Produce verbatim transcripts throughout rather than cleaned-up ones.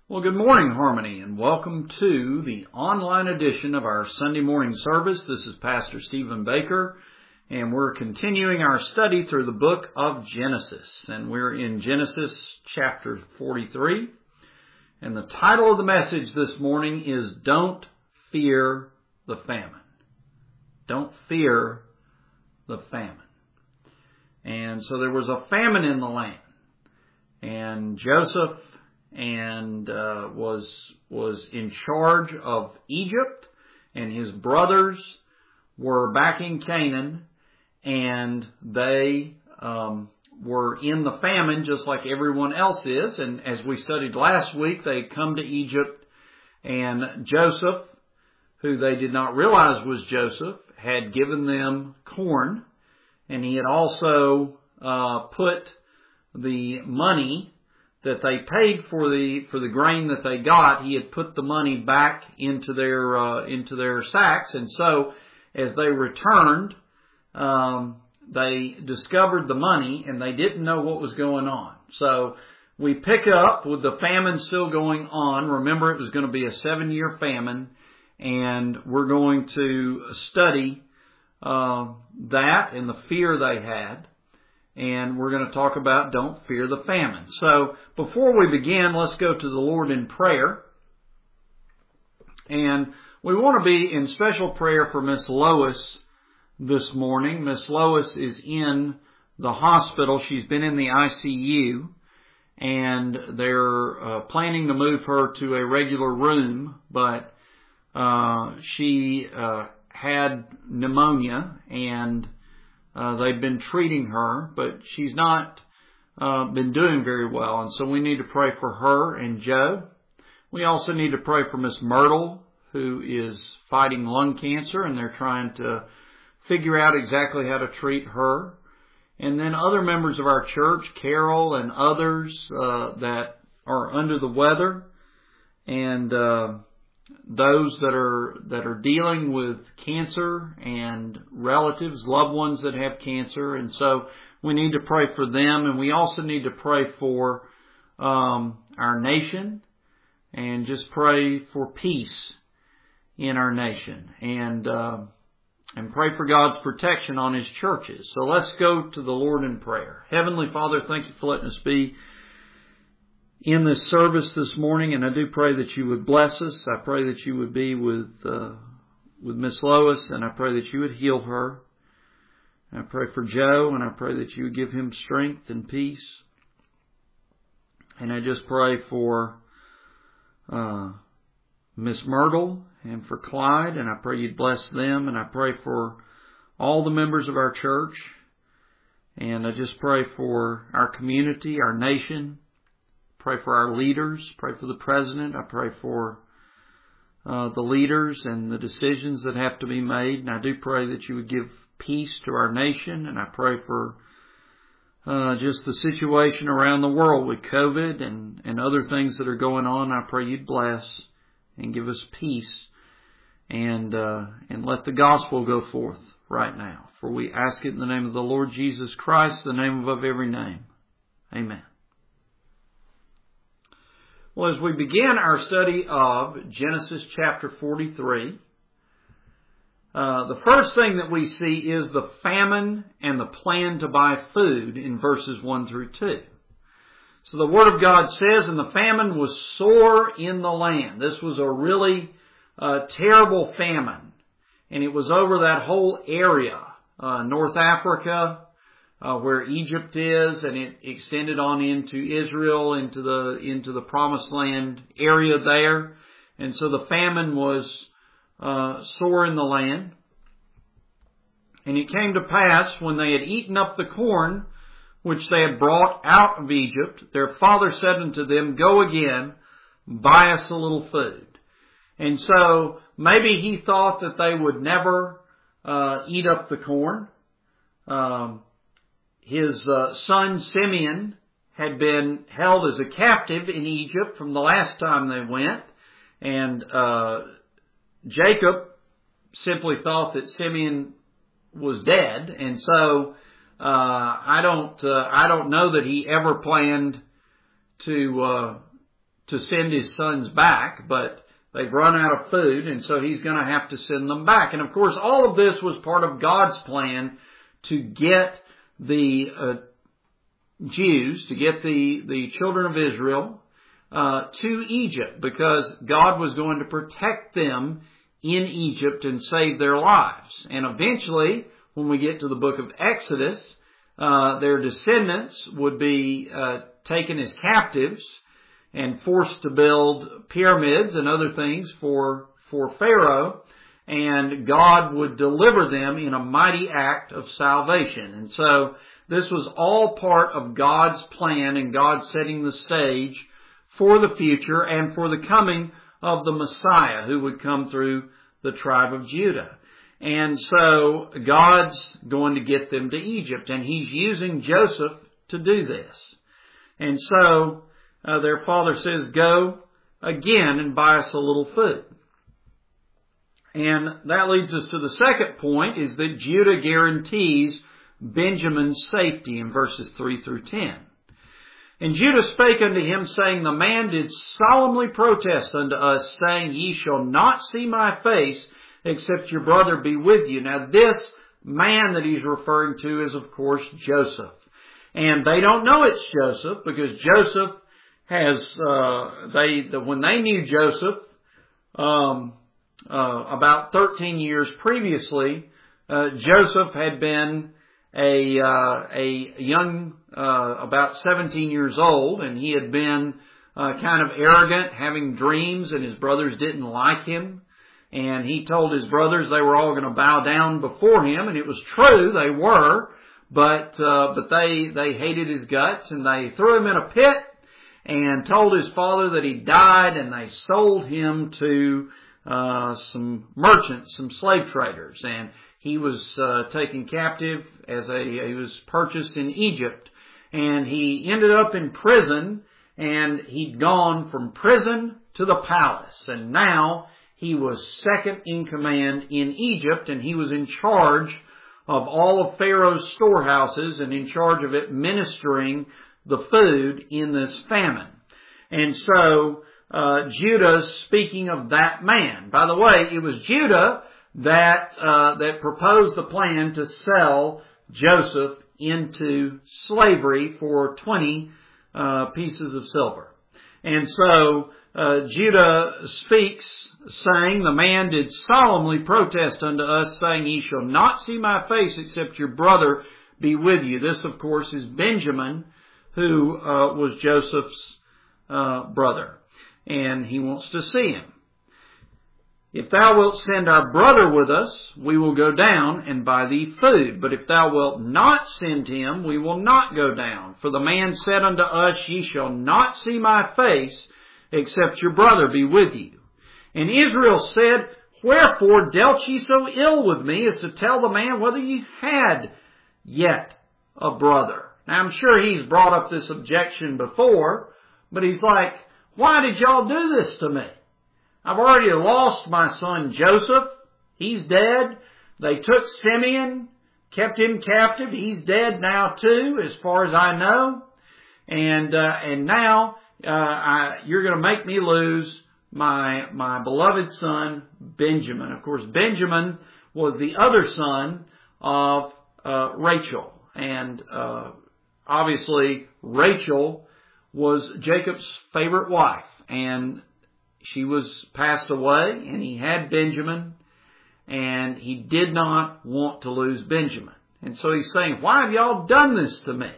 Well, good morning, Harmony, and welcome to the online edition of our Sunday morning service. This is Pastor Stephen Baker, and we're continuing our study through the book of Genesis. And we're in Genesis chapter forty-three. And the title of the message this morning is Don't Fear the Famine. Don't fear the famine. And so there was a famine in the land. And Joseph and uh, was was in charge of Egypt, and his brothers were back in Canaan, and they um, were in the famine just like everyone else is. And as we studied last week, they come to Egypt, and Joseph, who they did not realize was Joseph, had given them corn, and he had also uh, put the money that they paid for the for the grain that they got. He had put the money back into their uh, into their sacks, and so as they returned, um, they discovered the money, and they didn't know what was going on. So we pick up with the famine still going on. Remember, it was going to be a seven-year famine, and we're going to study uh, that and the fear they had. And we're going to talk about don't fear the famine. So before we begin, let's go to the Lord in prayer. And we want to be in special prayer for Miss Lois this morning. Miss Lois is in the hospital. She's been in the I C U. And they're uh, planning to move her to a regular room. But uh, she uh, had pneumonia, and Uh, they've been treating her, but she's not uh, been doing very well. And so we need to pray for her and Joe. We also need to pray for Miss Myrtle, who is fighting lung cancer, and they're trying to figure out exactly how to treat her. And then other members of our church, Carol and others uh, that are under the weather, and uh, those that are that are dealing with cancer, and relatives, loved ones that have cancer. And so we need to pray for them, and we also need to pray for um, our nation, and just pray for peace in our nation, and uh, and pray for God's protection on His churches. So let's go to the Lord in prayer. Heavenly Father, thank you for letting us be in this service this morning, and I do pray that you would bless us. I pray that you would be with uh, with Miss Lois, and I pray that you would heal her. I pray for Joe, and I pray that you would give him strength and peace. And I just pray for uh, Miss Myrtle and for Clyde, and I pray you'd bless them, and I pray for all the members of our church, and I just pray for our community, our nation. Pray for our leaders. Pray for the president. I pray for uh, the leaders and the decisions that have to be made. And I do pray that you would give peace to our nation. And I pray for uh, just the situation around the world with COVID and, and other things that are going on. I pray you'd bless and give us peace, and uh, and let the gospel go forth right now. For we ask it in the name of the Lord Jesus Christ, the name above every name. Amen. Well, as we begin our study of Genesis chapter forty-three, uh, the first thing that we see is the famine and the plan to buy food in verses one through two. So the Word of God says, and the famine was sore in the land. This was a really uh, terrible famine, and it was over that whole area, uh, North Africa, Uh, where Egypt is, and it extended on into Israel, into the into the Promised Land area there. And so the famine was uh, sore in the land. And it came to pass, when they had eaten up the corn which they had brought out of Egypt, their father said unto them, Go again, buy us a little food. And so maybe he thought that they would never uh, eat up the corn. Um, His uh, son Simeon had been held as a captive in Egypt from the last time they went. And uh, Jacob simply thought that Simeon was dead. And so uh, I don't uh, I don't know that he ever planned to uh, to send his sons back, but they've run out of food, and so he's going to have to send them back. And of course, all of this was part of God's plan to get the uh, Jews, to get the, the children of Israel uh, to Egypt, because God was going to protect them in Egypt and save their lives. And eventually, when we get to the book of Exodus, uh, their descendants would be uh, taken as captives and forced to build pyramids and other things for, for Pharaoh, and God would deliver them in a mighty act of salvation. And so this was all part of God's plan and God setting the stage for the future and for the coming of the Messiah who would come through the tribe of Judah. And so God's going to get them to Egypt, and He's using Joseph to do this. And so Uh, their father says, go again and buy us a little food. And that leads us to the second point, is that Judah guarantees Benjamin's safety in verses three through ten. And Judah spake unto him, saying, the man did solemnly protest unto us, saying, ye shall not see my face, except your brother be with you. Now this man that he's referring to is, of course, Joseph. And they don't know it's Joseph, because Joseph has, uh, they, the, when they knew Joseph, um, uh, about thirteen years previously, uh, Joseph had been a, uh, a young, uh, about seventeen years old, and he had been, uh, kind of arrogant, having dreams, and his brothers didn't like him. And he told his brothers they were all going to bow down before him, and it was true, they were, but, uh, but they, they hated his guts, and they threw him in a pit, and told his father that he died, and they sold him to uh, some merchants, some slave traders, and he was uh, taken captive as a he was purchased in Egypt, and he ended up in prison, and he'd gone from prison to the palace, and now he was second in command in Egypt, and he was in charge of all of Pharaoh's storehouses and in charge of administering the food in this famine. And so uh, Judah's speaking of that man. By the way, it was Judah that uh, that proposed the plan to sell Joseph into slavery for twenty uh, pieces of silver. And so uh, Judah speaks, saying, the man did solemnly protest unto us, saying, ye shall not see my face, except your brother be with you. This, of course, is Benjamin, who uh, was Joseph's uh, brother, and he wants to see him. If thou wilt send our brother with us, we will go down and buy thee food. But if thou wilt not send him, we will not go down. For the man said unto us, ye shall not see my face, except your brother be with you. And Israel said, wherefore dealt ye so ill with me, as to tell the man whether ye had yet a brother? Now, I'm sure he's brought up this objection before, but he's like, why did y'all do this to me? I've already lost my son Joseph. He's dead. They took Simeon, kept him captive. He's dead now too, as far as I know. And uh, and now uh, I, you're going to make me lose my my beloved son Benjamin. Of course, Benjamin was the other son of uh, Rachel, and uh, obviously Rachel was Jacob's favorite wife, and she was passed away, and he had Benjamin, and he did not want to lose Benjamin. And so he's saying, why have y'all done this to me?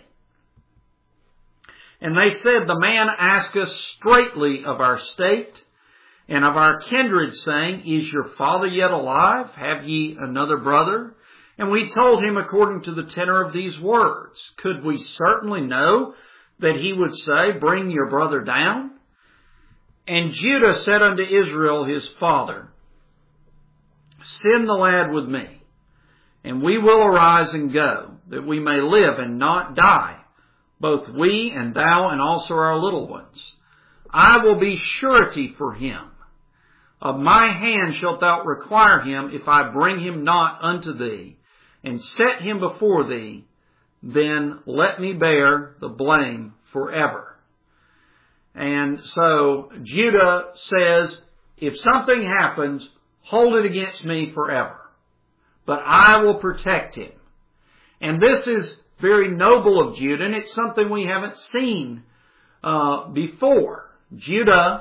And they said, the man asked us straightly of our state and of our kindred, saying, is your father yet alive? Have ye another brother? And we told him according to the tenor of these words. Could we certainly know that he would say, bring your brother down? And Judah said unto Israel his father, send the lad with me, and we will arise and go, that we may live and not die, both we and thou and also our little ones. I will be surety for him. Of my hand shalt thou require him, if I bring him not unto thee, and set him before thee, then let me bear the blame forever. And so Judah says, if something happens, hold it against me forever. But I will protect him. And this is very noble of Judah, and it's something we haven't seen uh, before. Judah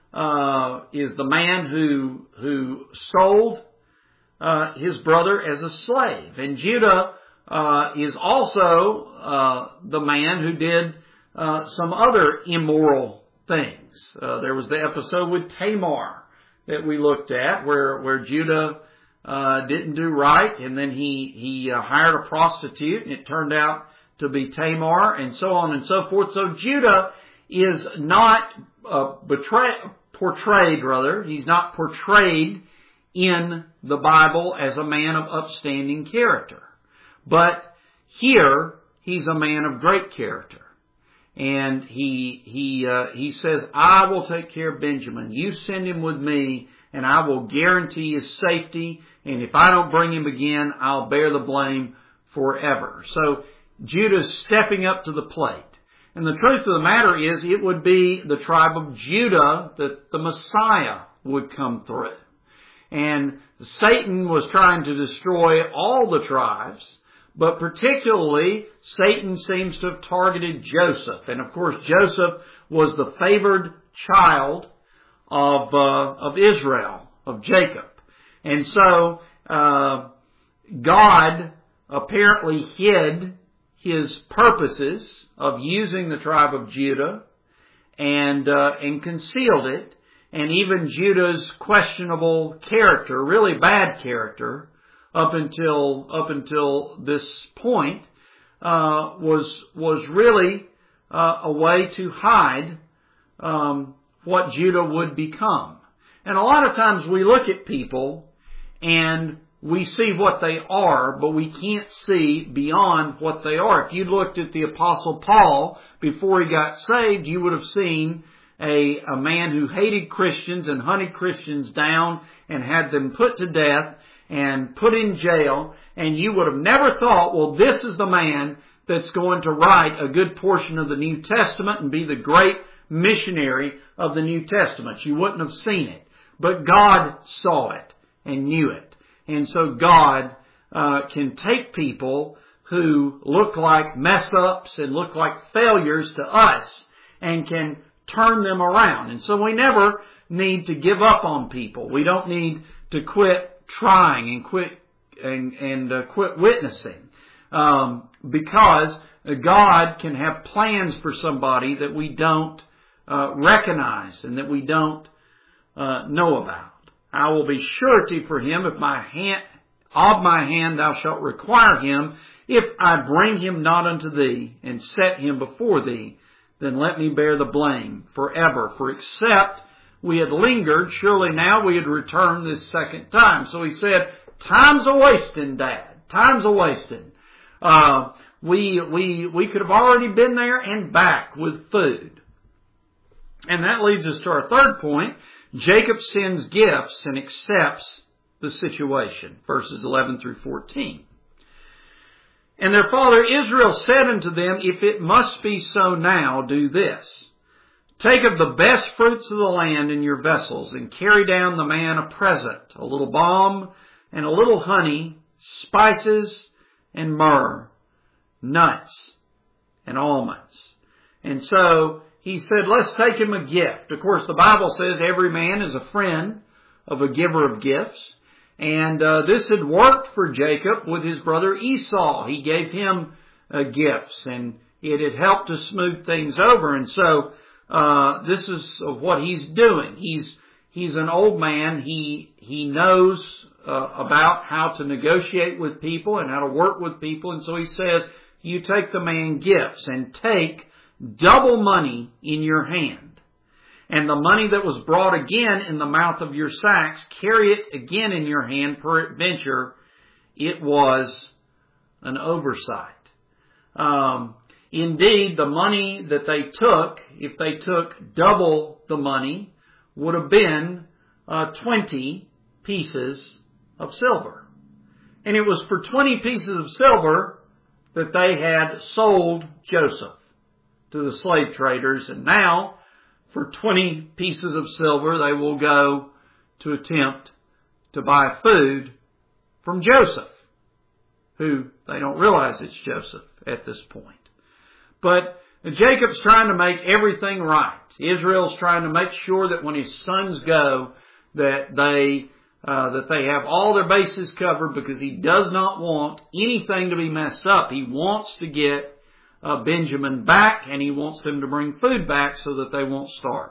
uh, is the man who who sold uh, his brother as a slave. And Judah uh, is also uh, the man who did uh, some other immoral things. Uh, there was the episode with Tamar that we looked at, where where Judah uh, didn't do right, and then he he uh, hired a prostitute, and it turned out to be Tamar, and so on and so forth. So Judah is not uh, betray, portrayed, rather, he's not portrayed in the Bible as a man of upstanding character. But here, he's a man of great character. And he he uh, he says, I will take care of Benjamin. You send him with me, and I will guarantee his safety. And if I don't bring him again, I'll bear the blame forever. So Judah's stepping up to the plate. And the truth of the matter is, it would be the tribe of Judah that the Messiah would come through. And Satan was trying to destroy all the tribes. But particularly, Satan seems to have targeted Joseph. And of course, Joseph was the favored child of uh, of Israel, of Jacob. And so, uh, God apparently hid his purposes of using the tribe of Judah and uh, and concealed it. And even Judah's questionable character, really bad character, up until up until this point, uh, was was really uh, a way to hide um, what Judah would become. And a lot of times we look at people and we see what they are, but we can't see beyond what they are. If you looked at the Apostle Paul before he got saved, you would have seen a, a man who hated Christians and hunted Christians down and had them put to death and put in jail, and you would have never thought, well, this is the man that's going to write a good portion of the New Testament and be the great missionary of the New Testament. You wouldn't have seen it. But God saw it and knew it. And so God uh, can take people who look like mess-ups and look like failures to us and can turn them around. And so we never need to give up on people. We don't need to quit trying and quit and, and uh, quit witnessing, um, because God can have plans for somebody that we don't uh, recognize and that we don't uh, know about. I will be surety for him if my hand of my hand thou shalt require him. If I bring him not unto thee and set him before thee, then let me bear the blame forever. For except we had lingered, surely now we had returned this second time. So he said, time's a wasting, Dad. Time's a wasting. Uh, we, we, we could have already been there and back with food. And that leads us to our third point. Jacob sends gifts and accepts the situation. Verses eleven through fourteen. And their father Israel said unto them, if it must be so now, do this. Take of the best fruits of the land in your vessels, and carry down the man a present, a little balm, and a little honey, spices, and myrrh, nuts, and almonds. And so he said, let's take him a gift. Of course, the Bible says every man is a friend of a giver of gifts. And uh, this had worked for Jacob with his brother Esau. He gave him uh, gifts, and it had helped to smooth things over. And so Uh, this is what he's doing. He's he's an old man. He he knows uh, about how to negotiate with people and how to work with people. And so he says, you take the man gifts and take double money in your hand. And the money that was brought again in the mouth of your sacks, carry it again in your hand, peradventure it was an oversight. Um, Indeed, the money that they took, if they took double the money, would have been uh, twenty pieces of silver. And it was for twenty pieces of silver that they had sold Joseph to the slave traders. And now for twenty pieces of silver, they will go to attempt to buy food from Joseph, who they don't realize it's Joseph at this point. But Jacob's trying to make everything right. Israel's trying to make sure that when his sons go, that they uh, that they have all their bases covered, because he does not want anything to be messed up. He wants to get uh, Benjamin back, and he wants them to bring food back so that they won't starve.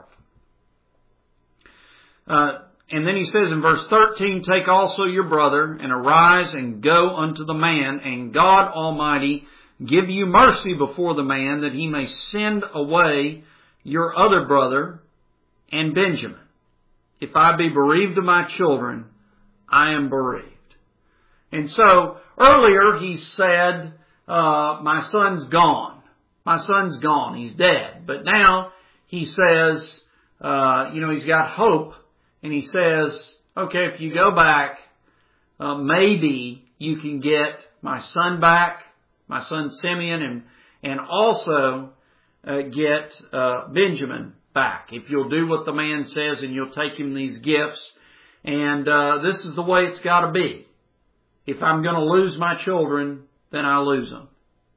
Uh, and then he says in verse thirteen, "Take also your brother, and arise and go unto the man, and God Almighty give you mercy before the man, that he may send away your other brother and Benjamin. If I be bereaved of my children, I am bereaved." And so earlier he said, uh, my son's gone. My son's gone. He's dead. But now he says, uh, you know, he's got hope. And he says, okay, if you go back, uh, maybe you can get my son back, my son Simeon, and, and also uh, get uh, Benjamin back. If you'll do what the man says and you'll take him these gifts. And uh, this is the way it's got to be. If I'm going to lose my children, then I lose them.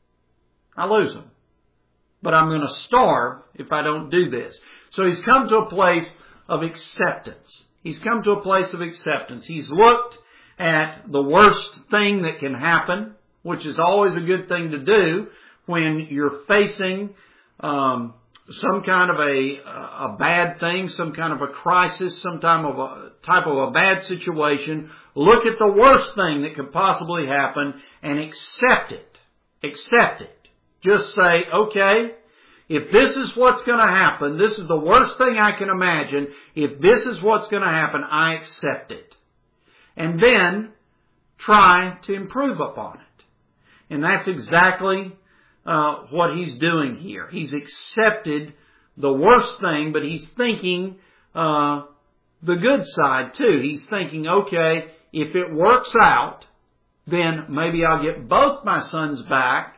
I lose them. But I'm going to starve if I don't do this. So he's come to a place of acceptance. He's come to a place of acceptance. He's looked at the worst thing that can happen, which is always a good thing to do when you're facing um, some kind of a a bad thing, some kind of a crisis, some type of a type of a bad situation. Look at the worst thing that could possibly happen and accept it. Accept it. Just say, okay, if this is what's going to happen, this is the worst thing I can imagine. If this is what's going to happen, I accept it. And then try to improve upon it. And that's exactly uh, what he's doing here. He's accepted the worst thing, but he's thinking uh, the good side too. He's thinking, okay, if it works out, then maybe I'll get both my sons back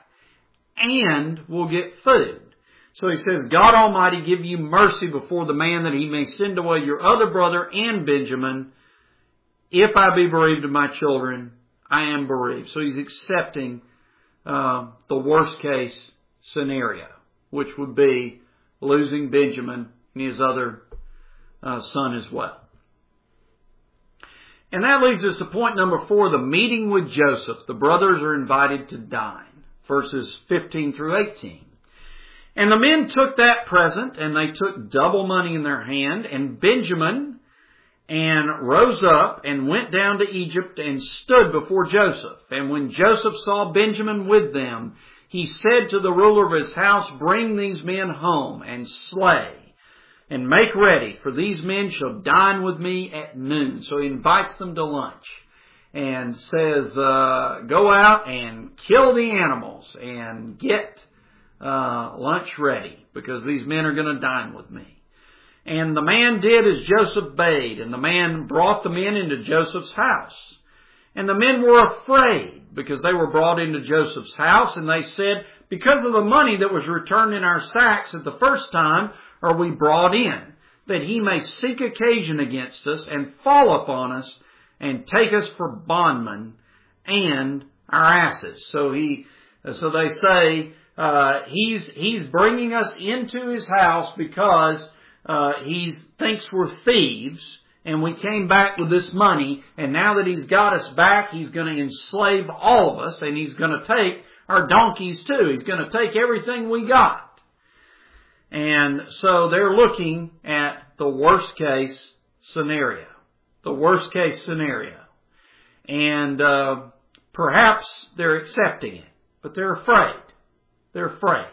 and we'll get food. So he says, God Almighty give you mercy before the man, that he may send away your other brother and Benjamin. If I be bereaved of my children, I am bereaved. So he's accepting uh, the worst case scenario, which would be losing Benjamin and his other uh, son as well. And that leads us to point number four, the meeting with Joseph. The brothers are invited to dine, verses fifteen through eighteen. "And the men took that present, and they took double money in their hand, and Benjamin and rose up and went down to Egypt and stood before Joseph. And when Joseph saw Benjamin with them, he said to the ruler of his house, Bring these men home and slay, and make ready, for these men shall dine with me at noon." So he invites them to lunch and says, uh, go out and kill the animals and get uh, lunch ready, because these men are going to dine with me. And the man did as Joseph bade, and the man brought the men into Joseph's house. And the men were afraid, because they were brought into Joseph's house, and they said, Because of the money that was returned in our sacks at the first time are we brought in, that he may seek occasion against us and fall upon us and take us for bondmen and our asses. So he, so they say, uh, he's, he's bringing us into his house because Uh, he thinks we're thieves, and we came back with this money, and now that he's got us back, he's going to enslave all of us, and he's going to take our donkeys too. He's going to take everything we got. And so they're looking at the worst case scenario. The worst case scenario. And uh, perhaps they're accepting it, but they're afraid. They're afraid.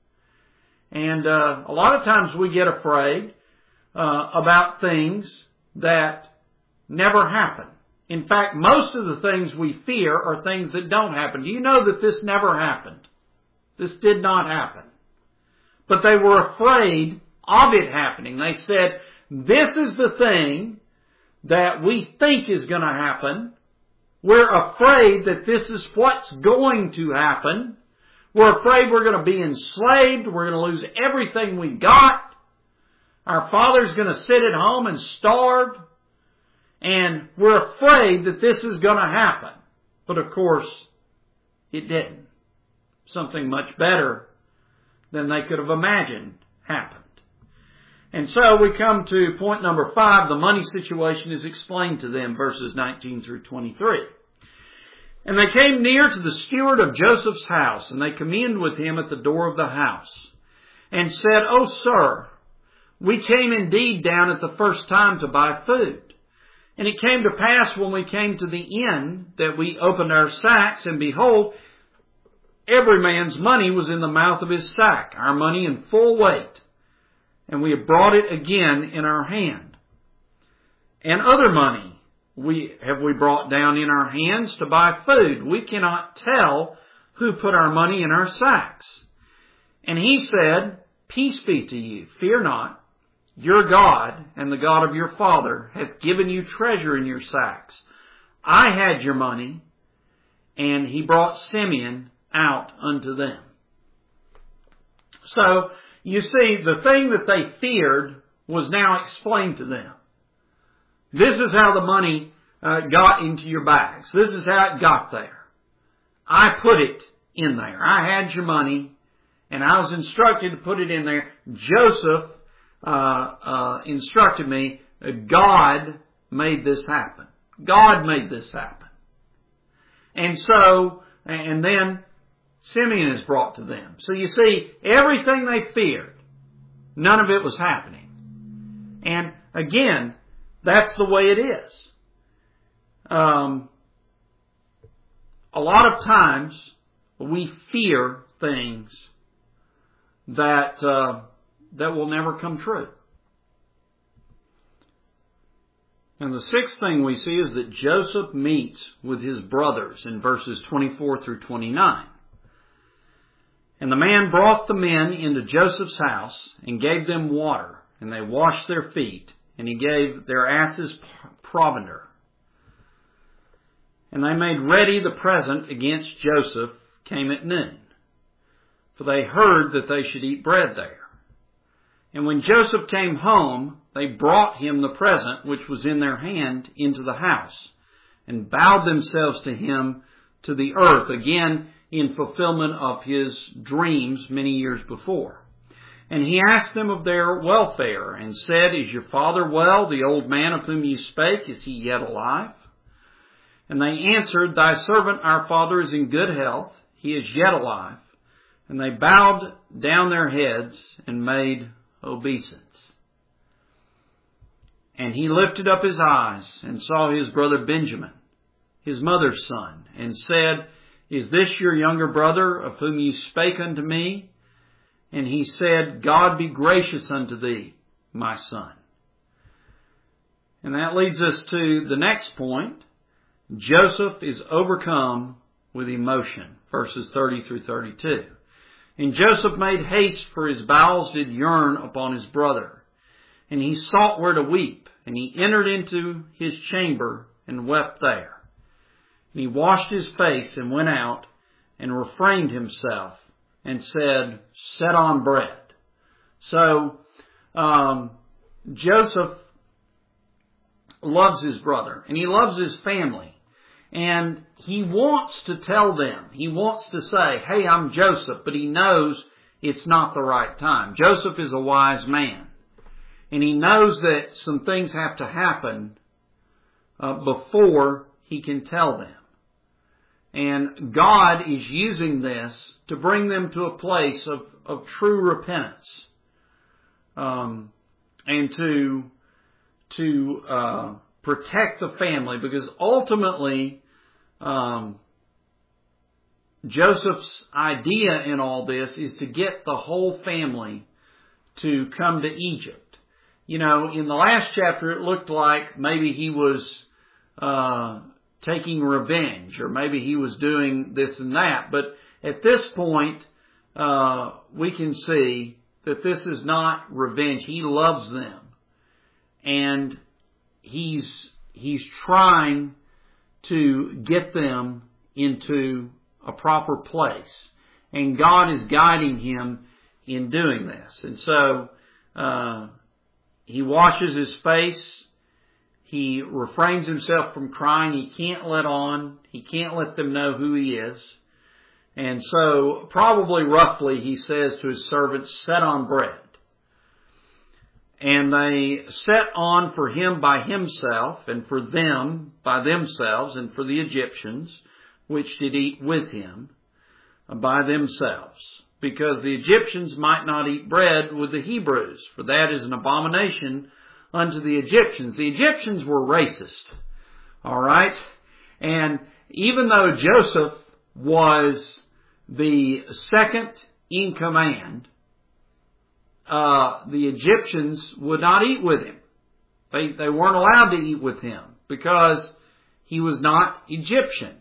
And uh, a lot of times we get afraid uh, about things that never happen. In fact, most of the things we fear are things that don't happen. Do you know that this never happened? This did not happen. But they were afraid of it happening. They said, this is the thing that we think is going to happen. We're afraid that this is what's going to happen. We're afraid we're going to be enslaved. We're going to lose everything we got. Our father's going to sit at home and starve. And we're afraid that this is going to happen. But of course, it didn't. Something much better than they could have imagined happened. And so we come to point number five. The money situation is explained to them, verses nineteen through twenty-three. And they came near to the steward of Joseph's house, and they communed with him at the door of the house, and said, O sir, we came indeed down at the first time to buy food. And it came to pass when we came to the inn that we opened our sacks, and behold, every man's money was in the mouth of his sack, our money in full weight. And we have brought it again in our hand. And other money we have we brought down in our hands to buy food. We cannot tell who put our money in our sacks. And he said, Peace be to you, fear not. Your God and the God of your father hath given you treasure in your sacks. I had your money. And he brought Simeon out unto them. So, you see, the thing that they feared was now explained to them. This is how the money uh, got into your bags. This is how it got there. I put it in there. I had your money, and I was instructed to put it in there. Joseph uh, uh, instructed me. God made this happen. God made this happen. And so, and then Simeon is brought to them. So you see, everything they feared, none of it was happening. And again, that's the way it is. Um, a lot of times we fear things that uh, that will never come true. And the sixth thing we see is that Joseph meets with his brothers in verses twenty-four through twenty-nine. And the man brought the men into Joseph's house and gave them water, and they washed their feet, and he gave their asses provender. And they made ready the present against Joseph came at noon, for they heard that they should eat bread there. And when Joseph came home, they brought him the present which was in their hand into the house, and bowed themselves to him to the earth, again in fulfillment of his dreams many years before. And he asked them of their welfare, and said, Is your father well? The old man of whom you spake, is he yet alive? And they answered, Thy servant our father is in good health, he is yet alive. And they bowed down their heads and made obeisance. And he lifted up his eyes and saw his brother Benjamin, his mother's son, and said, Is this your younger brother of whom you spake unto me? And he said, God be gracious unto thee, my son. And that leads us to the next point. Joseph is overcome with emotion, verses thirty through thirty-two. And Joseph made haste, for his bowels did yearn upon his brother. And he sought where to weep, and he entered into his chamber and wept there. And he washed his face and went out and refrained himself and said, Set on bread. So, um, Joseph loves his brother and he loves his family. And he wants to tell them, he wants to say, hey, I'm Joseph, but he knows it's not the right time. Joseph is a wise man. And he knows that some things have to happen uh, before he can tell them. And God is using this to bring them to a place of, of true repentance. Um, and to, to uh, protect the family. Because ultimately, um, Joseph's idea in all this is to get the whole family to come to Egypt. You know, in the last chapter, it looked like maybe he was uh, taking revenge, or maybe he was doing this and that. But at this point, uh, we can see that this is not revenge. He loves them, and he's he's trying to get them into a proper place, and God is guiding him in doing this. And so, uh, he washes his face. He refrains himself from crying. He can't let on. He can't let them know who he is. And so, probably roughly, he says to his servants, set on bread. And they set on for him by himself, and for them by themselves, and for the Egyptians, which did eat with him, by themselves. Because the Egyptians might not eat bread with the Hebrews, for that is an abomination unto the Egyptians. The Egyptians were racist. Alright? And even though Joseph was the second in command, uh, the Egyptians would not eat with him. They, they weren't allowed to eat with him because he was not Egyptian.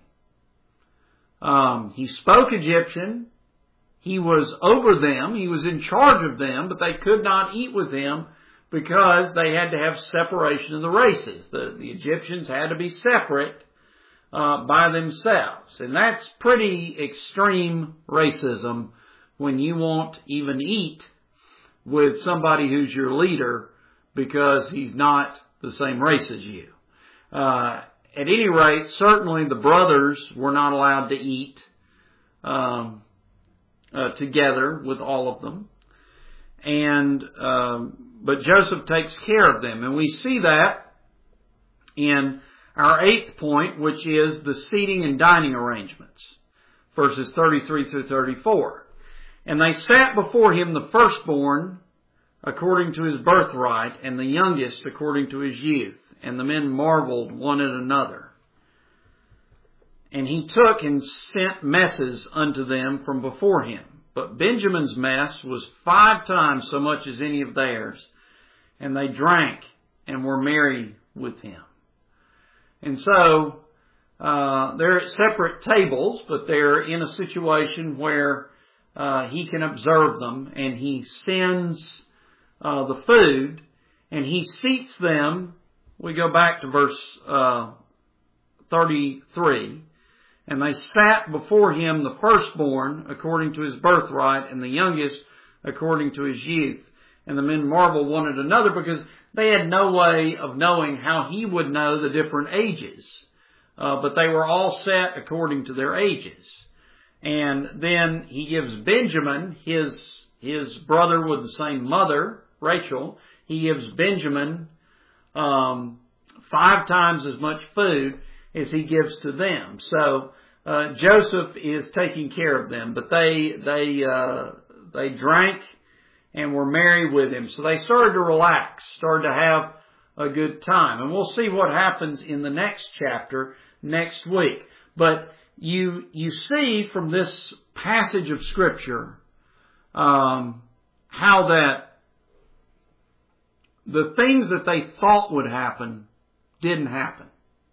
Um, he spoke Egyptian. He was over them. He was in charge of them, but they could not eat with him because they had to have separation of the races. The, the Egyptians had to be separate uh, by themselves. And that's pretty extreme racism when you won't even eat with somebody who's your leader because he's not the same race as you. Uh, at any rate, certainly the brothers were not allowed to eat um, uh, together with all of them. And um, but Joseph takes care of them. And we see that in our eighth point, which is the seating and dining arrangements, verses thirty-three through thirty-four. And they sat before him the firstborn according to his birthright, and the youngest according to his youth. And the men marveled one at another. And he took and sent messes unto them from before him. But Benjamin's mess was five times so much as any of theirs. And they drank and were merry with him. And so, uh, they're at separate tables, but they're in a situation where uh, he can observe them. And he sends uh, the food and he seats them. We go back to verse uh, thirty-three. And they sat before him the firstborn according to his birthright, and the youngest according to his youth. And the men marveled one at another because they had no way of knowing how he would know the different ages. Uh, but they were all set according to their ages. And then he gives Benjamin, his, his brother with the same mother, Rachel, he gives Benjamin um, five times as much food as he gives to them. So uh, Joseph is taking care of them, but they they uh, they drank and were merry with him. So they started to relax, started to have a good time, and we'll see what happens in the next chapter next week. But you you see from this passage of Scripture um, how that the things that they thought would happen didn't happen.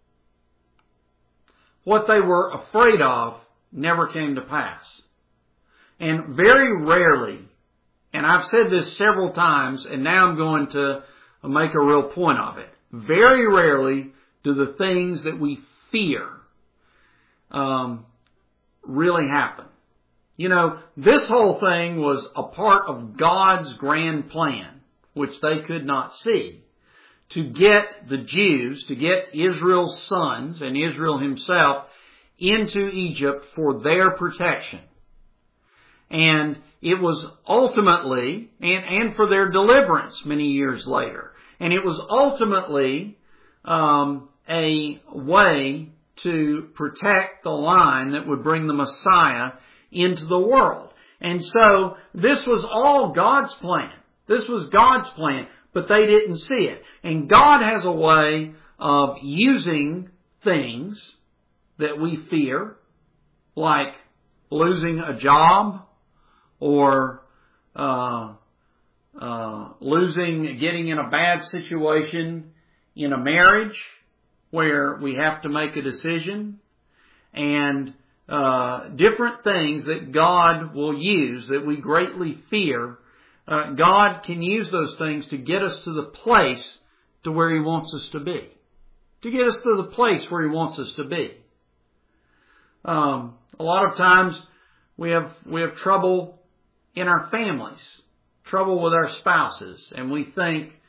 What they were afraid of never came to pass. And very rarely, and I've said this several times, and now I'm going to make a real point of it. Very rarely do the things that we fear um, really happen. You know, this whole thing was a part of God's grand plan, which they could not see, to get the Jews, to get Israel's sons and Israel himself into Egypt for their protection. And it was ultimately, and, and for their deliverance many years later. And it was ultimately um, a way to protect the line that would bring the Messiah into the world. And so this was all God's plan. This was God's plan. But they didn't see it. And God has a way of using things that we fear, like losing a job or uh, uh, losing, getting in a bad situation in a marriage where we have to make a decision, and uh, different things that God will use that we greatly fear. Uh, God can use those things to get us to the place to where He wants us to be. To get us to the place where He wants us to be. Um, a lot of times we have, we have trouble in our families. Trouble with our spouses. And we think,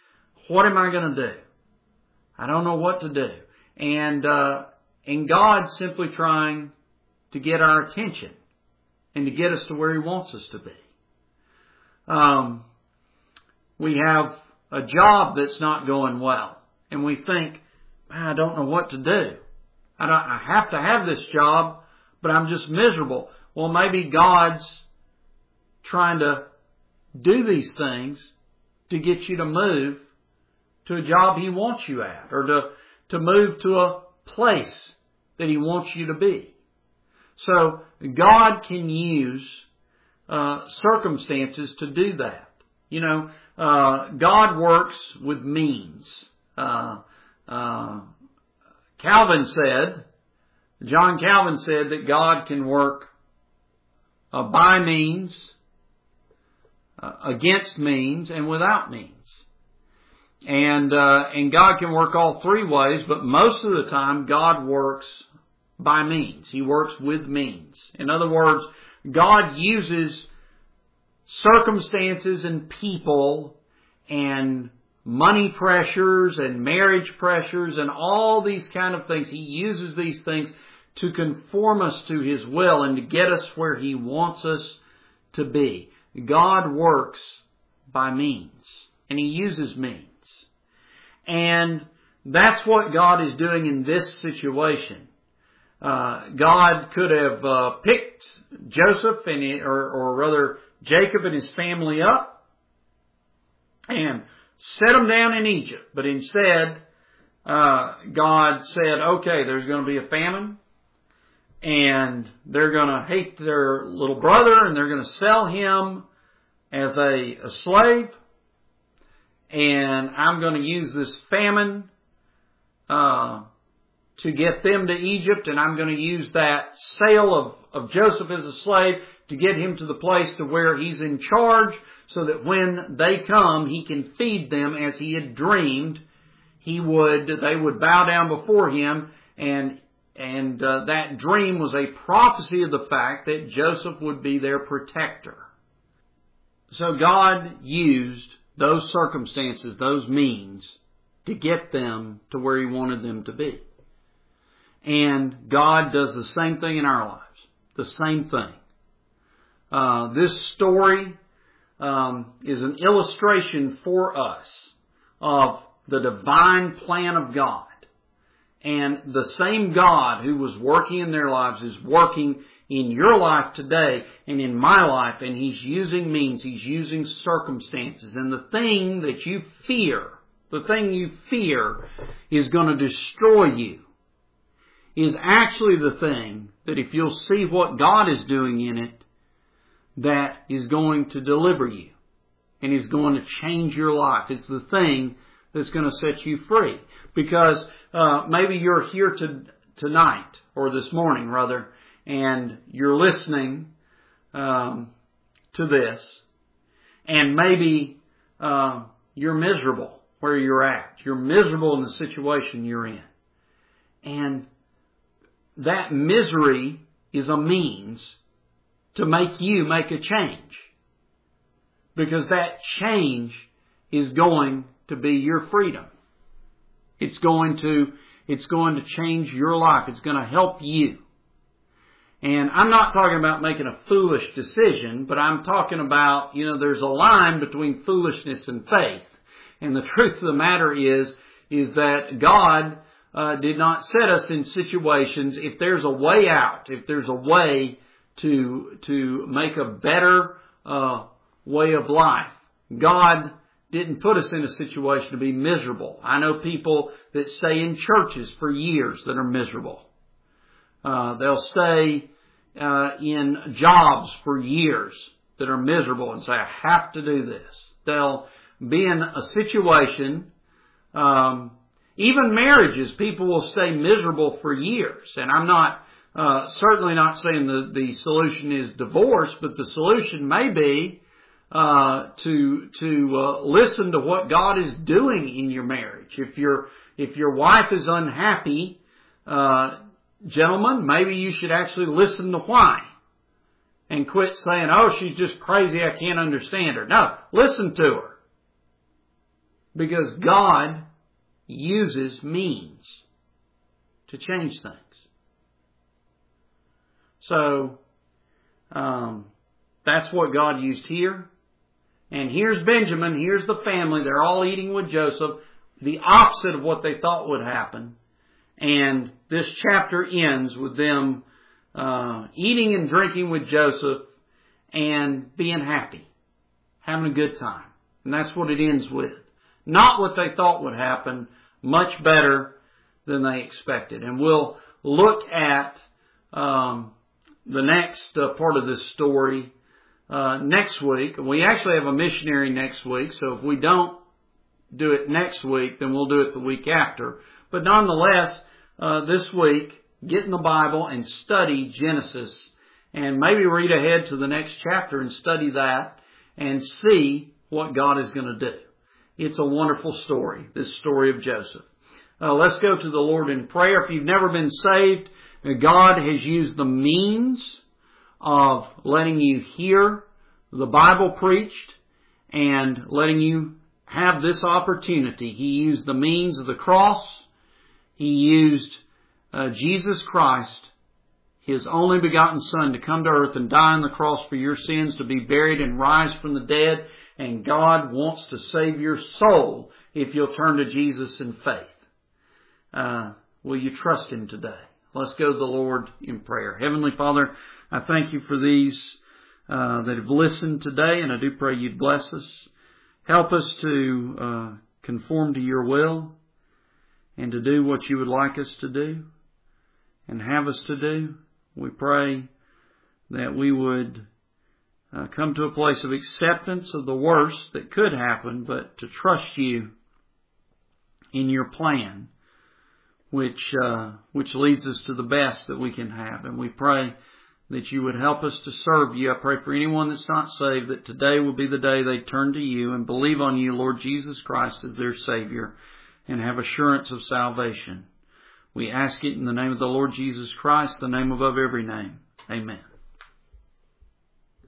what am I going to do? I don't know what to do. And, uh, and God's simply trying to get our attention and to get us to where He wants us to be. Um, we have a job that's not going well, and we think, I don't know what to do. I, don't, I have to have this job, but I'm just miserable. Well, maybe God's trying to do these things to get you to move to a job He wants you at, or to, to move to a place that He wants you to be. So God can use uh, circumstances to do that. You know, uh, God works with means. Uh, uh, Calvin said, John Calvin said that God can work uh, by means, uh, against means, and without means. And uh, and God can work all three ways, but most of the time God works by means. He works with means. In other words, God uses circumstances and people and money pressures and marriage pressures and all these kind of things. He uses these things to conform us to His will and to get us where He wants us to be. God works by means, and He uses means. And that's what God is doing in this situation. Uh, God could have uh, picked Joseph and he, or, or rather Jacob and his family up and set them down in Egypt. But instead, uh, God said, okay, there's going to be a famine, and they're going to hate their little brother, and they're going to sell him as a, a slave. And I'm going to use this famine uh, to get them to Egypt, and I'm going to use that sale of, of Joseph as a slave to get him to the place to where he's in charge, so that when they come, he can feed them as he had dreamed. He would, they would bow down before him, and and uh, that dream was a prophecy of the fact that Joseph would be their protector. So God used those circumstances, those means, to get them to where He wanted them to be. And God does the same thing in our lives. The same thing. Uh, this story um, is an illustration for us of the divine plan of God. And the same God who was working in their lives is working in your life today and in my life. And He's using means. He's using circumstances. And the thing that you fear, the thing you fear is going to destroy you, is actually the thing that if you'll see what God is doing in it, that is going to deliver you and is going to change your life. It's the thing that's going to set you free. Because uh, maybe you're here to, tonight, or this morning rather, and you're listening um, to this, and maybe uh, you're miserable where you're at. You're miserable in the situation you're in. And that misery is a means to make you make a change. Because that change is going to be your freedom. It's going to, it's going to change your life. It's going to help you. And I'm not talking about making a foolish decision, but I'm talking about, you know, there's a line between foolishness and faith. And the truth of the matter is, is that God uh, did not set us in situations, if there's a way out, if there's a way to, to make a better uh, way of life, God didn't put us in a situation to be miserable. I know people that stay in churches for years that are miserable. Uh, they'll stay uh, in jobs for years that are miserable and say, I have to do this. They'll be in a situation, um, even marriages, people will stay miserable for years. And I'm not, uh, certainly not saying the, the solution is divorce, but the solution may be Uh, to to uh, listen to what God is doing in your marriage. If your if your wife is unhappy, uh, gentlemen, maybe you should actually listen to why, and quit saying, "Oh, she's just crazy. I can't understand her." No, listen to her. Because God uses means to change things. So, um, that's what God used here. And here's Benjamin, here's the family, they're all eating with Joseph, the opposite of what they thought would happen. And this chapter ends with them uh, eating and drinking with Joseph and being happy, having a good time. And that's what it ends with. Not what they thought would happen, much better than they expected. And we'll look at um, the next uh, part of this story uh, next week. We actually have a missionary next week, so if we don't do it next week, then we'll do it the week after. But nonetheless, uh, this week, get in the Bible and study Genesis. And maybe read ahead to the next chapter and study that and see what God is going to do. It's a wonderful story, this story of Joseph. Uh, let's go to the Lord in prayer. If you've never been saved, God has used the means of letting you hear the Bible preached and letting you have this opportunity. He used the means of the cross. He used uh, Jesus Christ, His only begotten Son, to come to earth and die on the cross for your sins, to be buried and rise from the dead. And God wants to save your soul if you'll turn to Jesus in faith. Uh, will you trust Him today? Let's go to the Lord in prayer. Heavenly Father, I thank You for these uh, that have listened today, and I do pray You'd bless us. Help us to uh, conform to Your will and to do what You would like us to do and have us to do. We pray that we would uh, come to a place of acceptance of the worst that could happen, but to trust You in Your plan, which uh, which leads us to the best that we can have. And we pray that You would help us to serve You. I pray for anyone that's not saved, that today will be the day they turn to You and believe on You, Lord Jesus Christ, as their Savior, and have assurance of salvation. We ask it in the name of the Lord Jesus Christ, the name above every name. Amen.